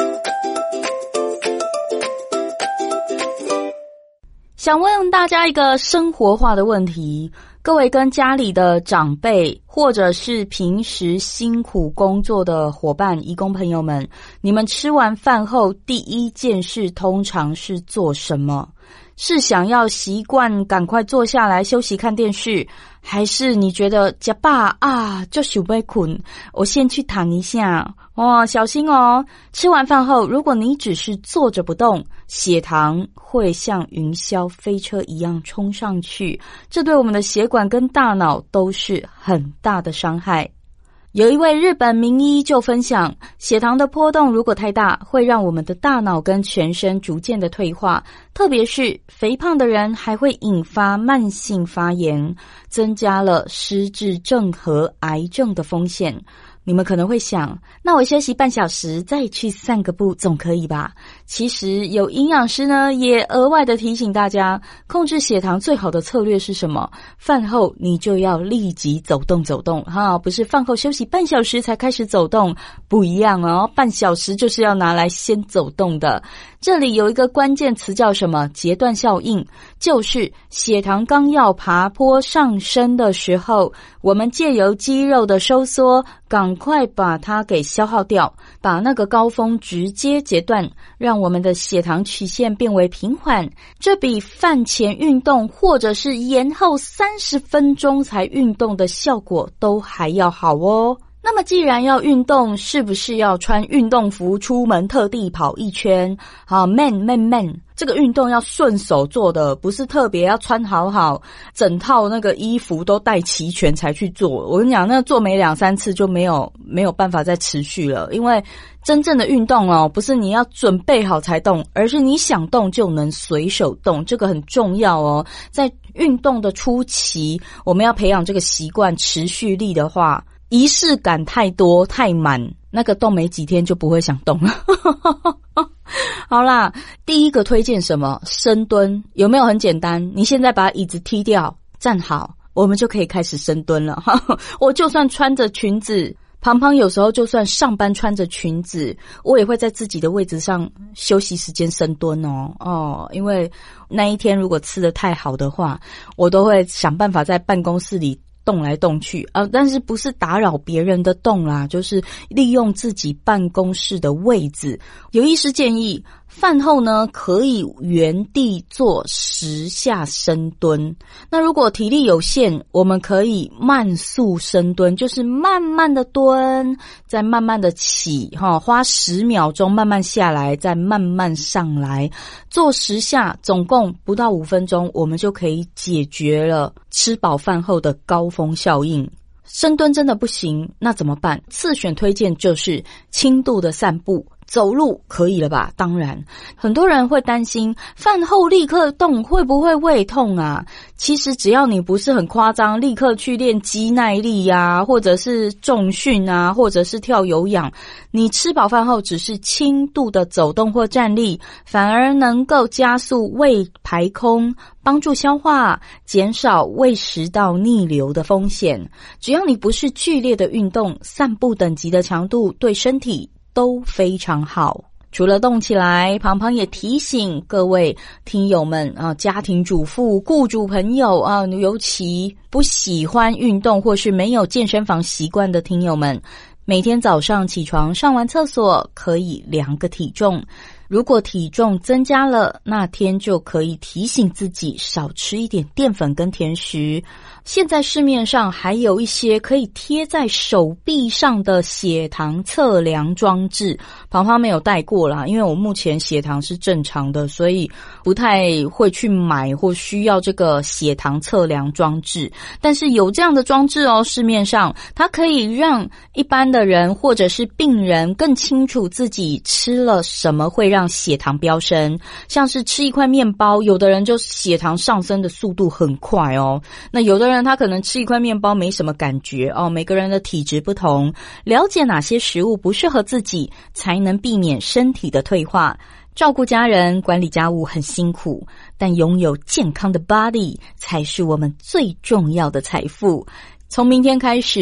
想问大家一个生活化的问题，各位跟家里的长辈或者是平时辛苦工作的伙伴、移工朋友们，你们吃完饭后第一件事通常是做什么？是想要习惯赶快坐下来休息看电视，还是你觉得吃饱啊就想要困，我先去躺一下哦，小心哦，吃完饭后如果你只是坐着不动，血糖会像云霄飞车一样冲上去，这对我们的血管跟大脑都是很大的伤害。有一位日本名医就分享，血糖的波动如果太大，会让我们的大脑跟全身逐渐的退化，特别是肥胖的人还会引发慢性发炎，增加了失智症和癌症的风险。你们可能会想，那我休息半小时再去散个步总可以吧？其实有营养师呢也额外的提醒大家，控制血糖最好的策略是什么？饭后你就要立即走动走动哈，不是饭后休息半小时才开始走动，不一样哦，半小时就是要拿来先走动的。这里有一个关键词叫什么？截断效应，就是血糖刚要爬坡上升的时候，我们借由肌肉的收缩，赶快把它给消耗掉，把那个高峰直接截断，让我们的血糖曲线变为平缓，这比饭前运动或者是延后三十分钟才运动的效果都还要好哦。那么既然要运动，是不是要穿运动服出门特地跑一圈？好 man man man， 这个运动要顺手做的，不是特别要穿好好，整套那个衣服都带齐全才去做。我跟你讲，那做没两三次就没有没有办法再持续了，因为真正的运动哦，不是你要准备好才动，而是你想动就能随手动，这个很重要哦。在运动的初期，我们要培养这个习惯，持续力的话，仪式感太多太满，那个动没几天就不会想动了。好啦，第一个推荐什么？深蹲，有没有很简单？你现在把椅子踢掉，站好，我们就可以开始深蹲了。我就算穿着裙子，庞庞有时候就算上班穿着裙子，我也会在自己的位置上休息时间深蹲哦哦，因为那一天如果吃得太好的话，我都会想办法在办公室里动来动去啊，但是不是打扰别人的动啦，就是利用自己办公室的位置。有医师建议，饭后呢可以原地做十下深蹲。那如果体力有限，我们可以慢速深蹲，就是慢慢的蹲，再慢慢的起，哈，花十秒钟慢慢下来，再慢慢上来，做十下，总共不到五分钟，我们就可以解决了吃饱饭后的高峰效应。深蹲真的不行，那怎么办？次选推荐就是轻度的散步。走路可以了吧？当然，很多人会担心饭后立刻动会不会胃痛啊？其实只要你不是很夸张，立刻去练肌耐力啊，或者是重训啊，或者是跳有氧，你吃饱饭后只是轻度的走动或站立，反而能够加速胃排空，帮助消化，减少胃食道逆流的风险。只要你不是剧烈的运动，散步等级的强度对身体都非常好。除了动起来，庞庞也提醒各位听友们啊，家庭主妇、雇主朋友啊，尤其不喜欢运动或是没有健身房习惯的听友们，每天早上起床上完厕所可以量个体重，如果体重增加了，那天就可以提醒自己少吃一点淀粉跟甜食。现在市面上还有一些可以贴在手臂上的血糖测量装置，庞庞没有带过啦，因为我目前血糖是正常的，所以不太会去买或需要这个血糖测量装置。但是有这样的装置哦，市面上它可以让一般的人或者是病人更清楚自己吃了什么会让血糖飙升。像是吃一块面包，有的人就血糖上升的速度很快哦，那有的人他可能吃一块面包没什么感觉哦，每个人的体质不同，了解哪些食物不适合自己，才能避免身体的退化。照顾家人、管理家务很辛苦，但拥有健康的 body 才是我们最重要的财富。从明天开始，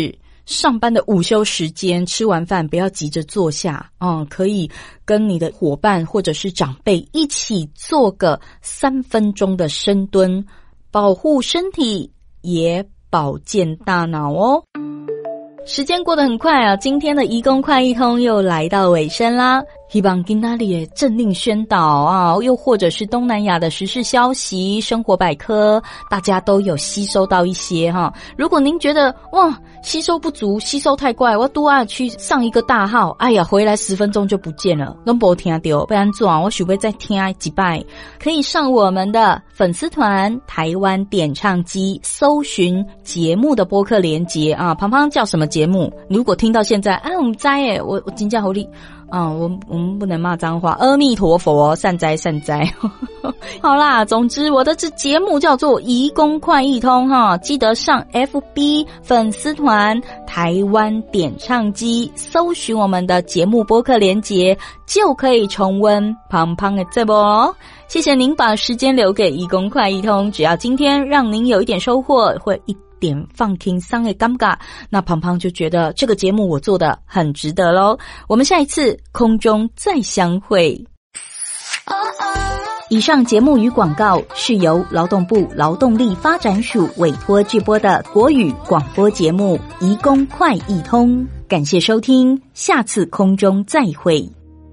上班的午休时间，吃完饭不要急着坐下，嗯，可以跟你的伙伴或者是长辈一起做个三分钟的深蹲，保护身体，也保健大脑哦。时间过得很快啊，今天的移工快一通又来到尾声啦。希望今天的政令宣导啊，又或者是东南亚的时事消息、生活百科，大家都有吸收到一些哈。如果您觉得哇吸收不足、吸收太快，我都要去上一个大号，哎呀，回来十分钟就不见了，都没听到，不然怎样？我想要再听几拜，可以上我们的粉丝团台湾点唱机，搜寻节目的播客连结啊。胖胖叫什么节目？如果听到现在，哎，我们在耶，我我真正好力。啊、嗯，我我们不能骂脏话。阿弥陀佛，善哉善哉。好啦，总之我的这节目叫做移工快易通哈，记得上 F B 粉丝团台湾点唱机，搜寻我们的节目播客连结，就可以重温胖胖的这波哦。谢谢您把时间留给移工快易通，只要今天让您有一点收获，会一点放轻松的感觉，那胖胖就觉得这个节目我做的很值得咯。我们下一次空中再相会。以上节目与广告是由劳动部劳动力发展署委托制播的国语广播节目《移工快易通》，感谢收听，下次空中再会。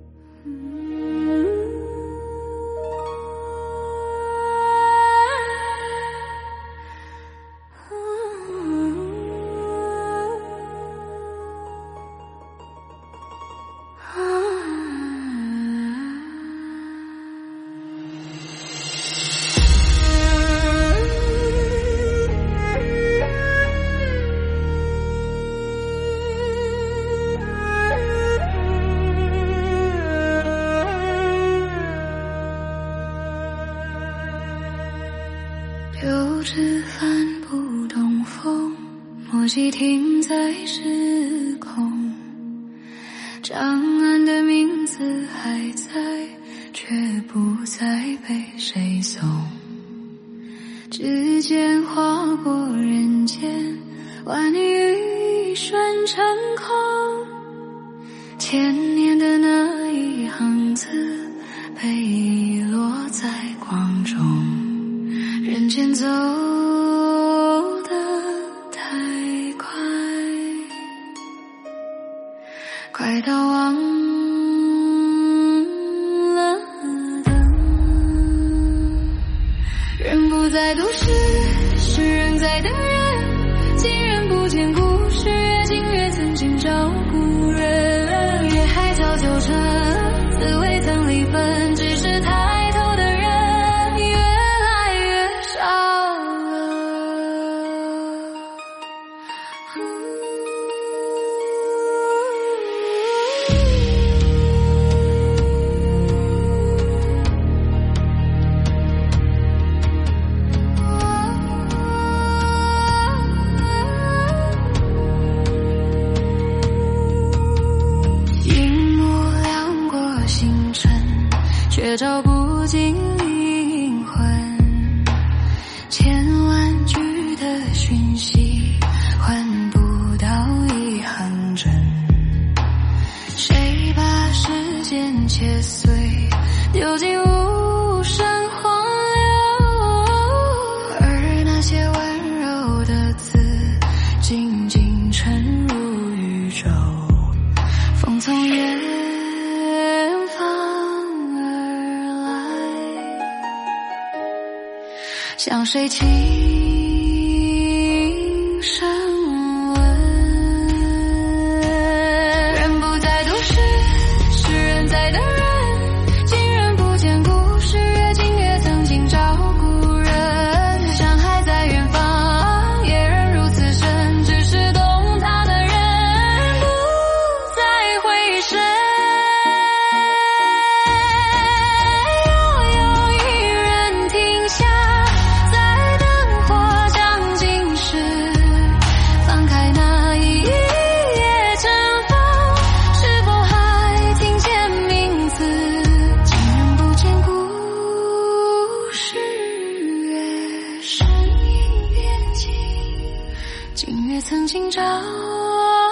停在时空，张安的名字还在，却不再被谁送。指尖划过人间，万里雨一瞬成空。千年的那一行字，被遗落在光中。人间走快到忘了灯，人不在都市，是人在等人。今人不见故事，越近越曾经照顾人。夜海早就成，滋味曾离分，只是抬头的人越来越少了。却照不进灵魂，千万句的讯息换不到一行针。谁把时间切碎，丢进无声荒流？而那些温柔的字，静静沉入宇宙。风从远向谁轻声问？人不在都市，是人在等人。今人不见故事，越近越曾经照顾人。山还在远方，野人如此深，只是懂他的人不再回身。又有一人停下，在灯火将尽时， 也曾经找